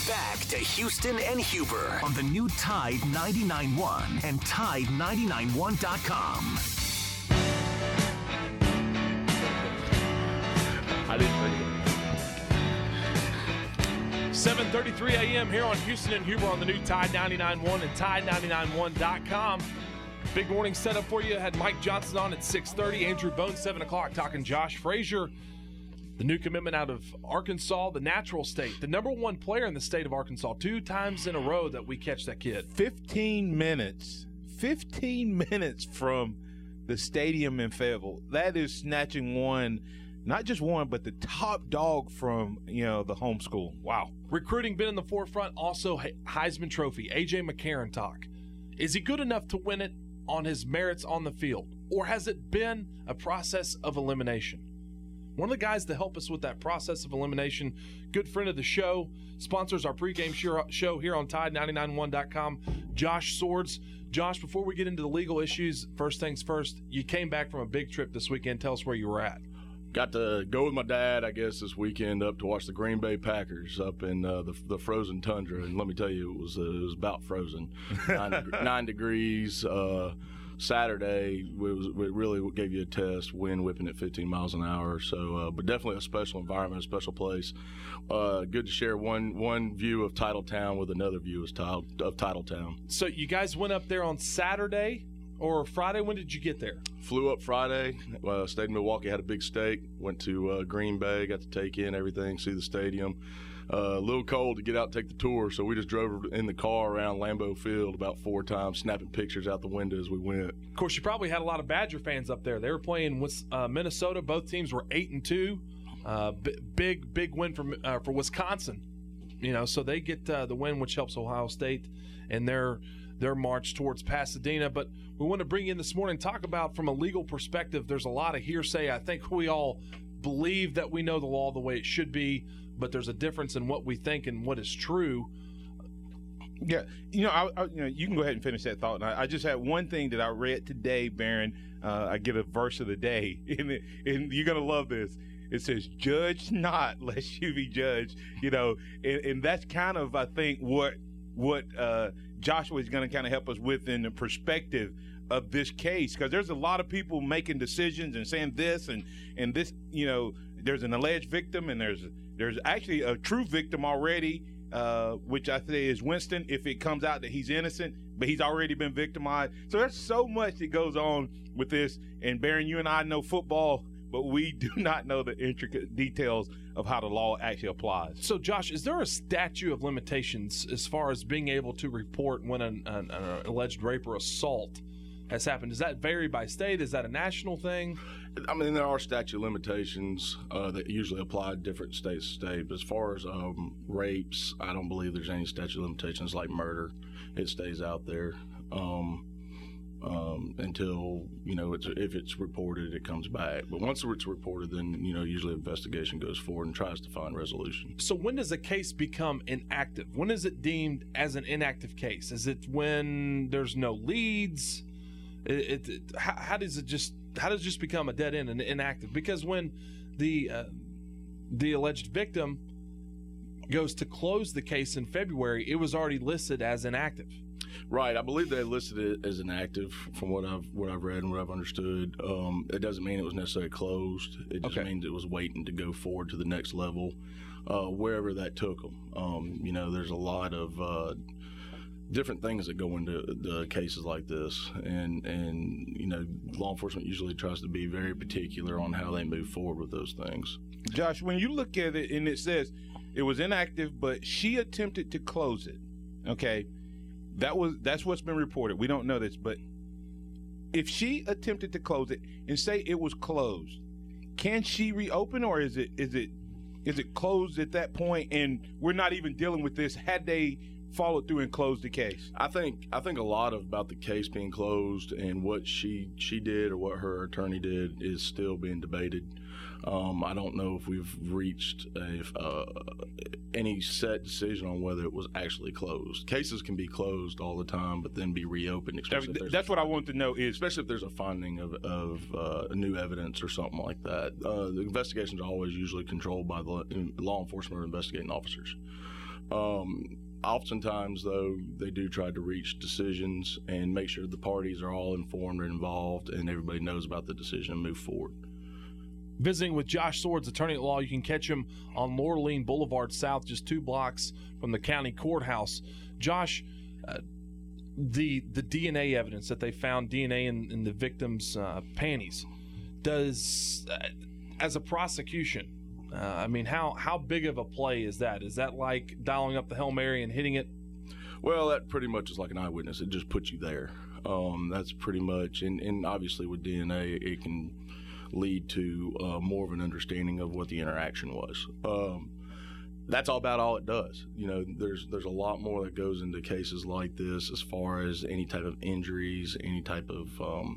Back to Houston and Huber on the new Tide 99.1 and Tide991.com. I didn't think of it. 7:33 a.m. here on Houston and Huber on the new Tide 99.1 and Tide991.com. Big morning setup for you. Had Mike Johnson on at 6:30. Andrew Bone, 7 o'clock, talking Josh Frazier. The new commitment out of Arkansas, the natural state. The number one player in the state of Arkansas. 2 times in a row that we catch that kid. 15 minutes from the stadium in Fayetteville. That is snatching one, not just one, but the top dog from, the home school. Wow. Recruiting been in the forefront. Also, Heisman Trophy. A.J. McCarron talk. Is he good enough to win it on his merits on the field? Or has it been a process of elimination? One of the guys to help us with that process of elimination, good friend of the show, sponsors our pregame show here on Tide991.com, Josh Swords. Josh, before we get into the legal issues, first things first, you came back from a big trip this weekend. Tell us where you were at. Got to go with my dad, I guess, this weekend up to watch the Green Bay Packers up in the frozen tundra. And let me tell you, it was about frozen. 9 degrees. Saturday, it really gave you a test, wind whipping at 15 miles an hour. So, but definitely a special environment, a special place. Good to share one view of Titletown with another view of Titletown. So you guys went up there on Saturday or Friday? When did you get there? Flew up Friday, stayed in Milwaukee, had a big steak, went to Green Bay, got to take in everything, see the stadium. A little cold to get out and take the tour, so we just drove in the car around Lambeau Field about 4 times, snapping pictures out the window as we went. Of course, you probably had a lot of Badger fans up there. They were playing with Minnesota. Both teams were 8-2. Big win for Wisconsin. So they get the win, which helps Ohio State and their march towards Pasadena. But we want to bring you in this morning, talk about from a legal perspective. There's a lot of hearsay. I think we all believe that we know the law the way it should be, but there's a difference in what we think and what is true. Yeah, you can go ahead and finish that thought. I just had one thing that I read today, Barron. I get a verse of the day, and you're gonna love this. It says, "Judge not, lest you be judged." And that's kind of, I think, what Joshua is going to kind of help us with in the perspective of this case, because there's a lot of people making decisions and saying this and this. There's an alleged victim, and there's actually a true victim already, which I say is Winston, if it comes out that he's innocent, but he's already been victimized. So there's so much that goes on with this. And Barron, you and I know football, but we do not know the intricate details of how the law actually applies. So, Josh, is there a statute of limitations as far as being able to report when an alleged rape or assault has happened? Does that vary by state? Is that a national thing? I mean, there are statute of limitations that usually apply to different states to state. But as far as rapes, I don't believe there's any statute of limitations like murder. It stays out there until, if it's reported, it comes back. But once it's reported, then, usually investigation goes forward and tries to find resolution. So when does a case become inactive? When is it deemed as an inactive case? Is it when there's no leads? How does it just become a dead end and inactive? Because when the alleged victim goes to close the case in February, it was already listed as inactive. Right, I believe they listed it as inactive from what I've read and what I've understood. It doesn't mean it was necessarily closed. It just means it was waiting to go forward to the next level, wherever that took them. There's a lot of different things that go into the cases like this, and law enforcement usually tries to be very particular on how they move forward with those things. Josh, when you look at it and it says it was inactive, but she attempted to close it, okay? That's what's been reported. We don't know this, but if she attempted to close it and say it was closed, can she reopen, or is it closed at that point and we're not even dealing with this had they followed through and closed the case? I think a lot about the case being closed and what she did or what her attorney did is still being debated. I don't know if we've reached any set decision on whether it was actually closed. Cases can be closed all the time, but then be reopened. That's what I want to know is, especially if there's a finding of new evidence or something like that. The investigations are always usually controlled by the law enforcement or investigating officers. Oftentimes, though, they do try to reach decisions and make sure the parties are all informed and involved and everybody knows about the decision and move forward. Visiting with Josh Swords, attorney at law. You can catch him on Laurelene Boulevard South, just 2 blocks from the county courthouse. Josh, the DNA evidence that they found, DNA in the victim's panties, does, as a prosecution, how big of a play is that? Is that like dialing up the Hail Mary and hitting it? Well, that pretty much is like an eyewitness. It just puts you there. That's pretty much, and obviously with DNA, it can lead to more of an understanding of what the interaction was. That's about all it does. There's a lot more that goes into cases like this as far as any type of injuries, any type of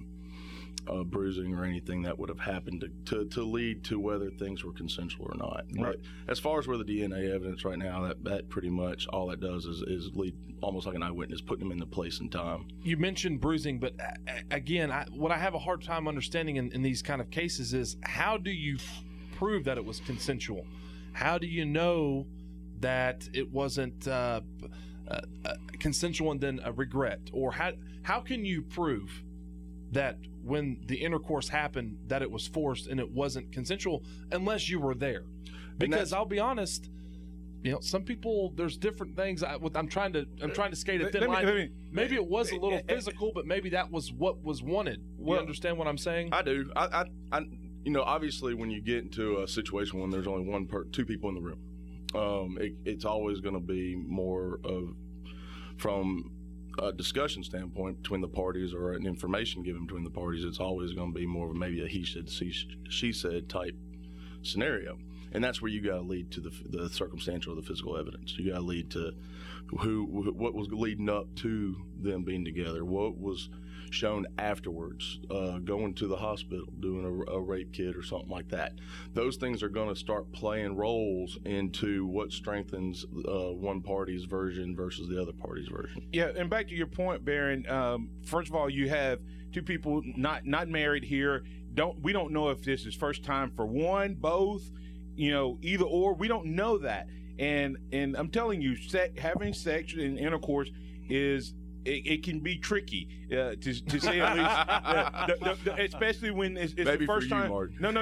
bruising or anything that would have happened to lead to whether things were consensual or not. Right. But as far as where the DNA evidence right now, that pretty much all it does is lead almost like an eyewitness, putting them in the place and time. You mentioned bruising, but again, what I have a hard time understanding in these kind of cases is, how do you prove that it was consensual? How do you know that it wasn't consensual and then a regret? Or how can you prove that when the intercourse happened that it was forced and it wasn't consensual unless you were there? Because I'll be honest, some people, there's different things. I'm trying to skate a thin line. Maybe it was a little physical, but maybe that was what was wanted. You understand what I'm saying? I do. I obviously when you get into a situation when there's only two people in the room, it's always going to be more of, from a discussion standpoint between the parties or an information given between the parties, it's always going to be more of maybe a he said, she said type scenario. And that's where you got to lead to the circumstantial or the physical evidence. You got to lead to what was leading up to them being together, what was shown afterwards, going to the hospital, doing a rape kit or something like that. Those things are going to start playing roles into what strengthens one party's version versus the other party's version. Yeah, and back to your point, Baron, first of all, you have 2 people not married here. We don't know if this is first time for one, both, either or. We don't know that. And I'm telling you, having sex and intercourse is, it can be tricky, to say at least, especially when it's maybe the first for you, time. Martin. No.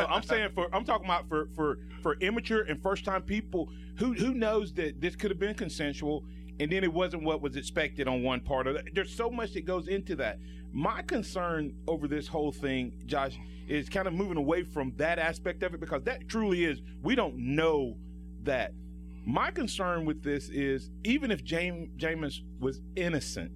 I'm talking about for immature and first time people who knows that this could have been consensual, and then it wasn't what was expected on one part of it. There's so much that goes into that. My concern over this whole thing, Josh, is kind of moving away from that aspect of it, because that truly is, we don't know that. My concern with this is, even if Jameis was innocent,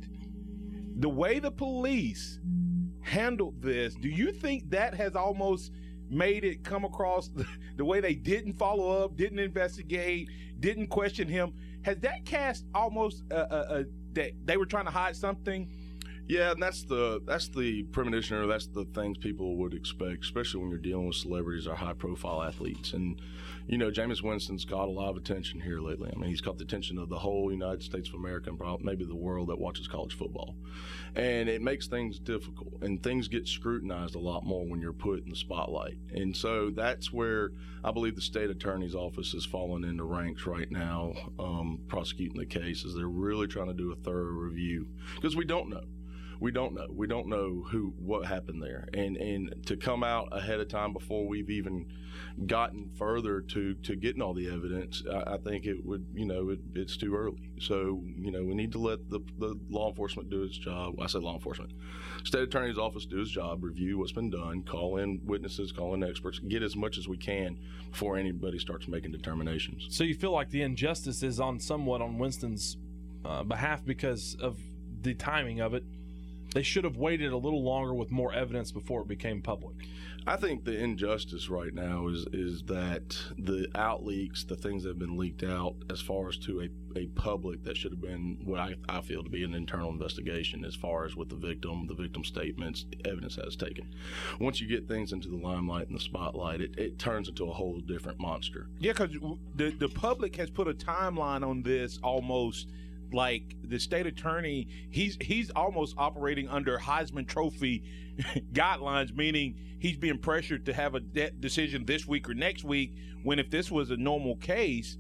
the way the police handled this, do you think that has almost made it come across the way they didn't follow up, didn't investigate, didn't question him? Has that cast almost that they were trying to hide something? Yeah, and that's the premonition, or that's the things people would expect, especially when you're dealing with celebrities or high-profile athletes. And, Jameis Winston's got a lot of attention here lately. I mean, he's caught the attention of the whole United States of America and probably maybe the world that watches college football. And it makes things difficult, and things get scrutinized a lot more when you're put in the spotlight. And so that's where I believe the state attorney's office has fallen into ranks right now, prosecuting the case, as they're really trying to do a thorough review, because we don't know. We don't know what happened there, and to come out ahead of time before we've even gotten further to getting all the evidence, I think it would, it's too early. So, we need to let the law enforcement do its job. I say law enforcement, state attorney's office do its job, review what's been done, call in witnesses, call in experts, get as much as we can before anybody starts making determinations. So you feel like the injustice is somewhat on Winston's behalf because of the timing of it. They should have waited a little longer with more evidence before it became public. I think the injustice right now is that the outleaks, the things that have been leaked out as far as to a public, that should have been what I feel to be an internal investigation as far as with the victim statements, evidence that is taken. Once you get things into the limelight and the spotlight, it turns into a whole different monster. Yeah, because the public has put a timeline on this almost. Like the state attorney, he's almost operating under Heisman Trophy guidelines, meaning he's being pressured to have a decision this week or next week, when if this was a normal case,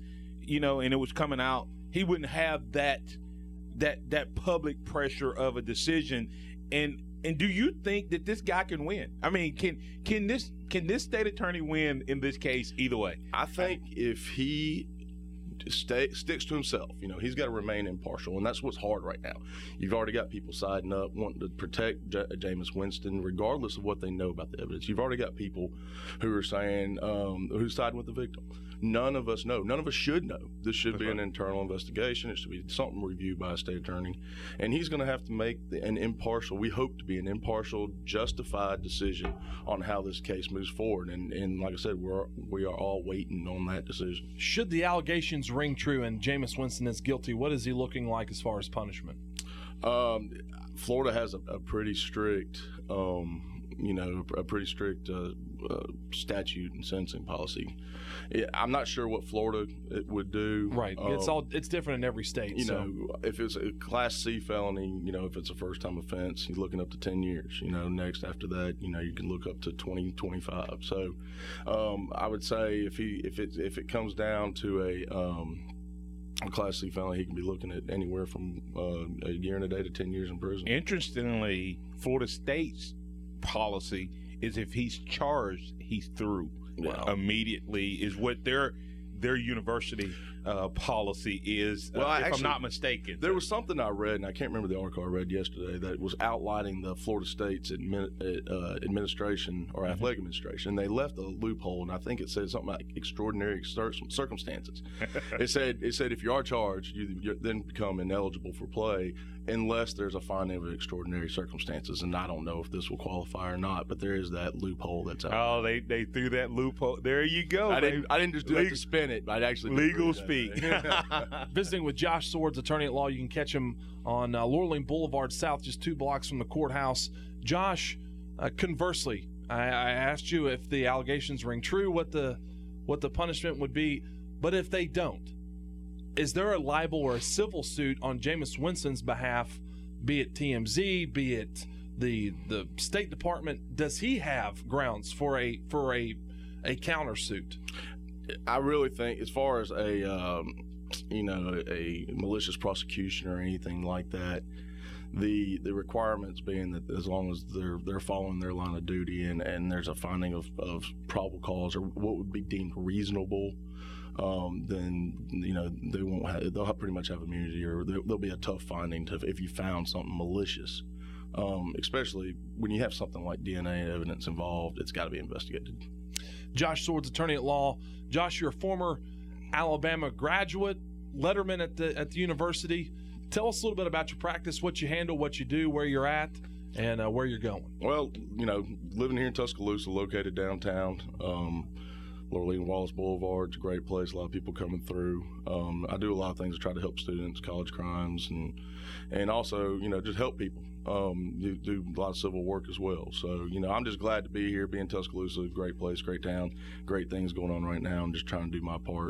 and it was coming out, he wouldn't have that public pressure of a decision. And do you think that this guy can win? I mean, can this state attorney win in this case either way? I think if he sticks to himself, he's got to remain impartial, and that's what's hard right now. You've already got people siding up, wanting to protect Jameis Winston, regardless of what they know about the evidence. You've already got people who are saying who's siding with the victim. None of us know. None of us should know. This should be an internal investigation. It should be something reviewed by a state attorney. And he's going to have to make an impartial, we hope to be an impartial, justified decision on how this case moves forward. And like I said, we are all waiting on that decision. Should the allegations ring true and Jameis Winston is guilty, what is he looking like as far as punishment? Florida has a pretty strict statute and sentencing policy. I'm not sure what Florida would do. Right. It's different in every state. If it's a Class C felony, if it's a first-time offense, you're looking up to 10 years. Next after that, you can look up to 20, 25. So I would say if it comes down to a Class C felony, he can be looking at anywhere from a year and a day to 10 years in prison. Interestingly, Florida State's policy is if he's charged, he's through immediately, is what their university policy is, if I'm not mistaken. There was something I read, and I can't remember the article I read yesterday, that was outlining the Florida State's administration or athletic administration. They left a loophole, and I think it said something like extraordinary circumstances. It said if you are charged, you then become ineligible for play unless there's a finding of extraordinary circumstances. And I don't know if this will qualify or not, but there is that loophole that's out. Oh, they threw that loophole. There you go. I didn't just do that to spin it, but I actually legal speak. Visiting with Josh Swords, attorney at law. You can catch him on Laurelene Boulevard South, just 2 blocks from the courthouse. Josh, conversely, I asked you if the allegations ring true, what the punishment would be, but if they don't, is there a libel or a civil suit on Jameis Winston's behalf, be it TMZ, be it the State Department? Does he have grounds for a countersuit? I really think, as far as a malicious prosecution or anything like that, the requirements being that as long as they're following their line of duty and there's a finding of probable cause or what would be deemed reasonable, then they won't have, they'll pretty much have immunity, or there'll be a tough finding if you found something malicious. Especially when you have something like DNA evidence involved, it's got to be investigated. Josh Swords, attorney at law. Josh, you're a former Alabama graduate, letterman at the university. Tell us a little bit about your practice, what you handle, what you do, where you're at, and where you're going. Well, living here in Tuscaloosa, located downtown, Laurelene Wallace Boulevard, it's a great place. A lot of people coming through. I do a lot of things to try to help students, college crimes, and also, just help people. Do a lot of civil work as well. So, I'm just glad to be here, be in Tuscaloosa. Great place, great town, great things going on right now. I'm just trying to do my part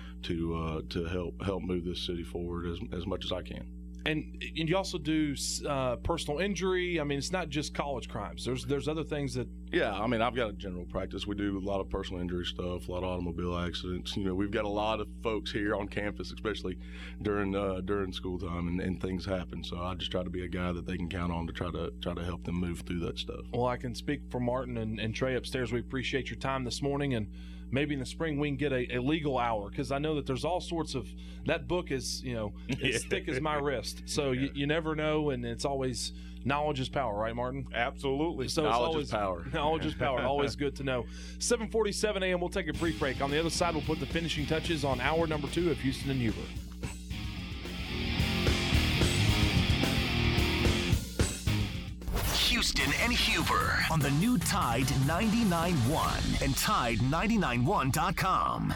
to help move this city forward as much as I can. And you also do personal injury. I mean, it's not just college crimes. There's other things that. Yeah, I mean, I've got a general practice. We do a lot of personal injury stuff, a lot of automobile accidents. We've got a lot of folks here on campus, especially during school time, and things happen. So I just try to be a guy that they can count on to try to help them move through that stuff. Well, I can speak for Martin and Trey upstairs. We appreciate your time this morning, and maybe in the spring we can get a legal hour, because I know that there's all sorts of – that book is, as thick as my wrist. So you never know, and it's always – knowledge is power, right, Martin? Absolutely. So knowledge is power. Knowledge is power. Always good to know. 7:47 a.m. We'll take a brief break. On the other side, we'll put the finishing touches on hour number 2 of Houston and Huber. Houston and Huber on the new Tide 99.1 and Tide 99.1.com.